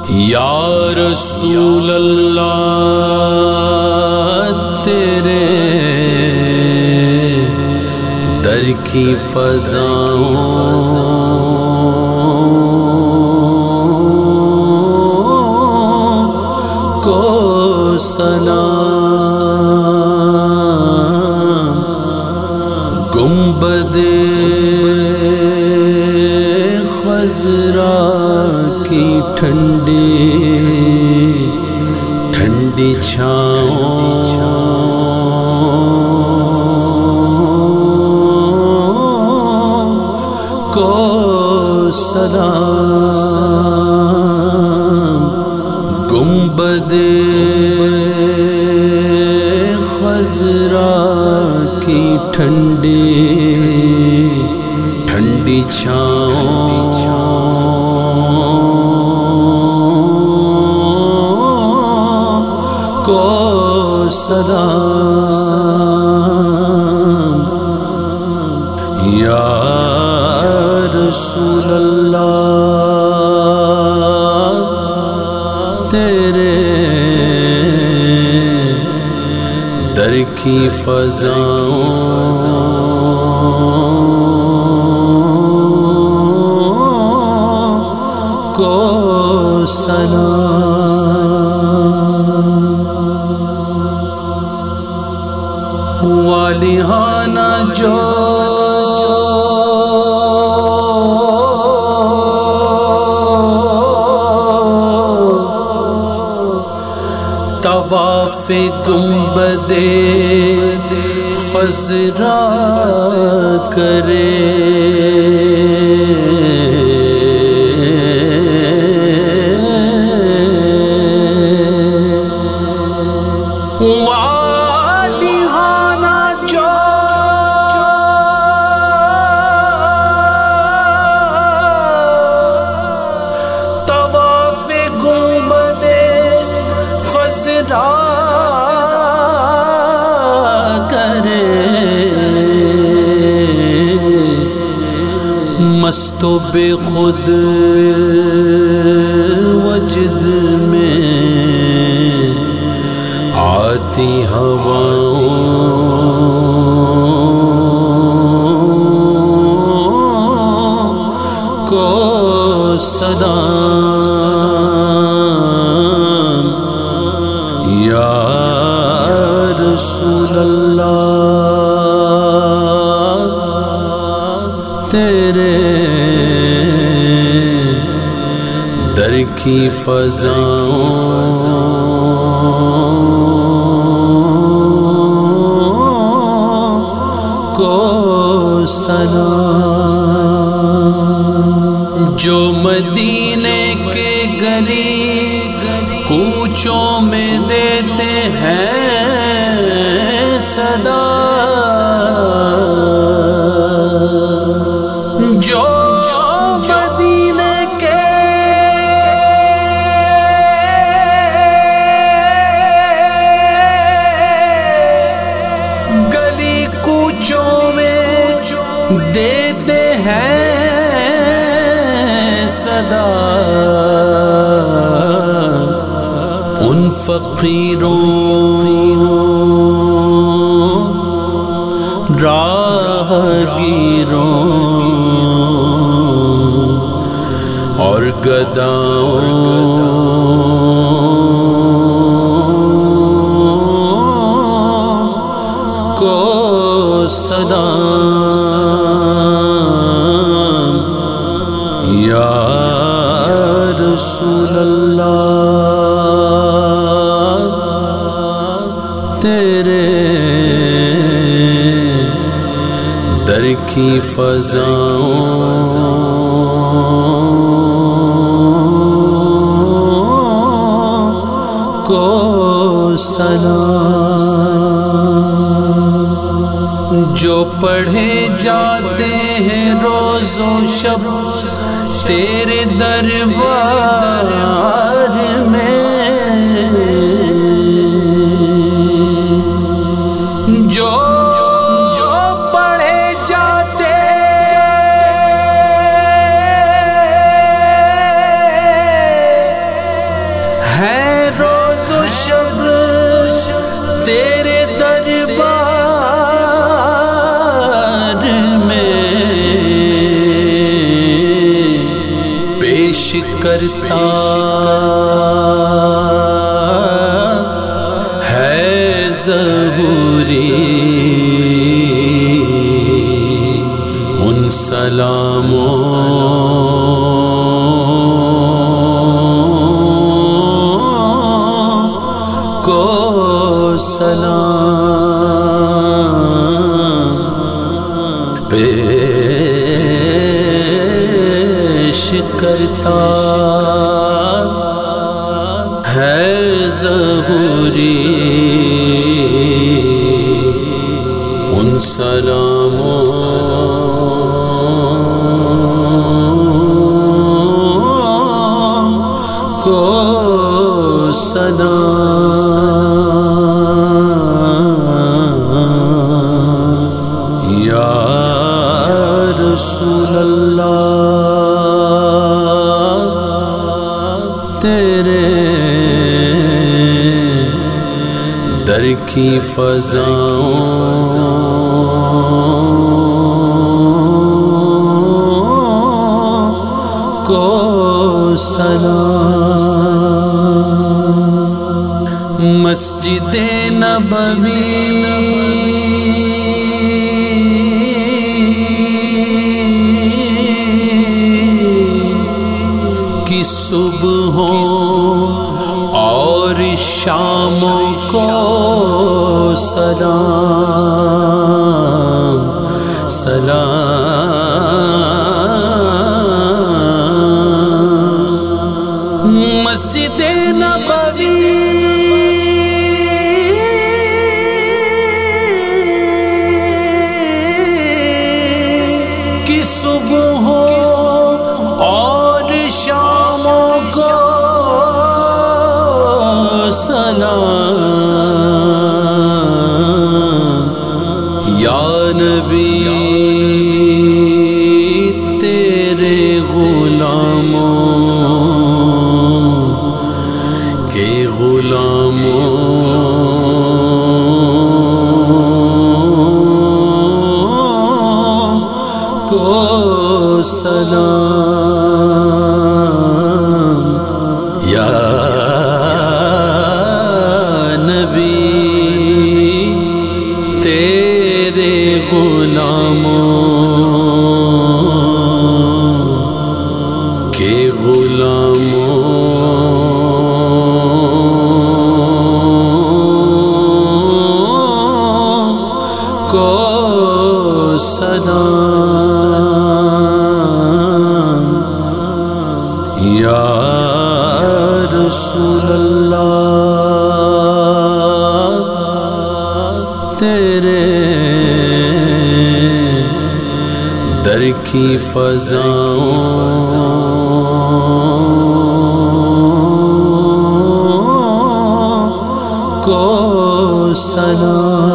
یا رسول اللہ تیرے در کی فضاؤں کو سلام، گنبد خضرا کی ٹھنڈی ٹھنڈی چھاؤں کو سلام، گنبد خضرا کی ٹھنڈی ٹھنڈی چھاؤں کو سلام، یا رسول اللہ تیرے در کی فضاؤں کو سلام، والیہانہ جو طواف گنبد خضرا کرے، والیہانہ جو طواف گنبد خضرا کرے، مست و بے خود وجد میں آتی ہواؤں کو سلام، یا رسول اللہ تیرے در کی فضاؤں کو سلام، جو مدینے کے گلی کوچوں میں دیتے ہیں صدا، جو مدینے کے گلی کوچوں میں دیتے ہیں صدا، ان فقیروں راہگیروں اور گداؤں کو سلام، یا رسول اللہ تیرے در کی فضاؤں کو سلام، جو پڑھے جاتے ہیں روز و شب تیرے دربار میں، جو پڑھے جاتے کرتا ہے ضروری ان سلاموں کو سلام پیش کرتا ہے ضروری ان سلاموں کو سلام یا رسول اللہ تیرے در کی فضاؤں کو سلام مسجد نبوی کی صبحوں اور شاموں کو سلام سلام مسجد نبوی کی صبحوں اور شاموں کو سلام یا نبی تیرے غلاموں کے غلاموں کو سلام یا نبی تیرے غلاموں کے غلاموں کو سلام یا رسول اللہ تیرے در کی فضاؤں کو سلام